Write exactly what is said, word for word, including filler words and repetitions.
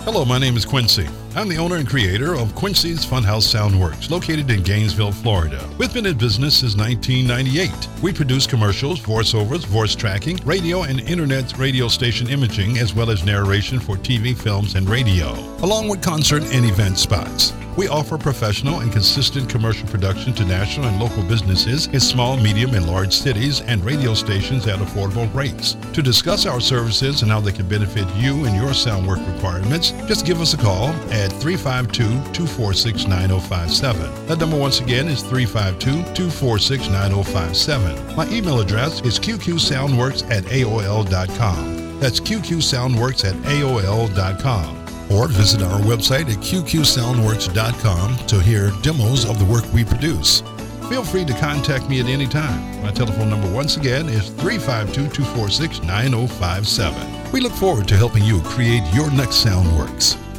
Hello, my name is Quincy. I'm the owner and creator of Quincy's Funhouse Soundworks, located in Gainesville, Florida. We've been in business since nineteen ninety-eight. We produce commercials, voiceovers, voice tracking, radio and internet radio station imaging, as well as narration for T V, films, and radio, along with concert and event spots. We offer professional and consistent commercial production to national and local businesses in small, medium, and large cities and radio stations at affordable rates. To discuss our services and how they can benefit you and your sound work requirements, just give us a call at three five two, two four six, nine zero five seven. That number once again is three five two, two four six, nine zero five seven. My email address is q q soundworks at a o l dot com. That's q q soundworks at a o l dot com. Or visit our website at q q soundworks dot com to hear demos of the work we produce. Feel free to contact me at any time. My telephone number once again is three five two, two four six, nine zero five seven. We look forward to helping you create your next Soundworks.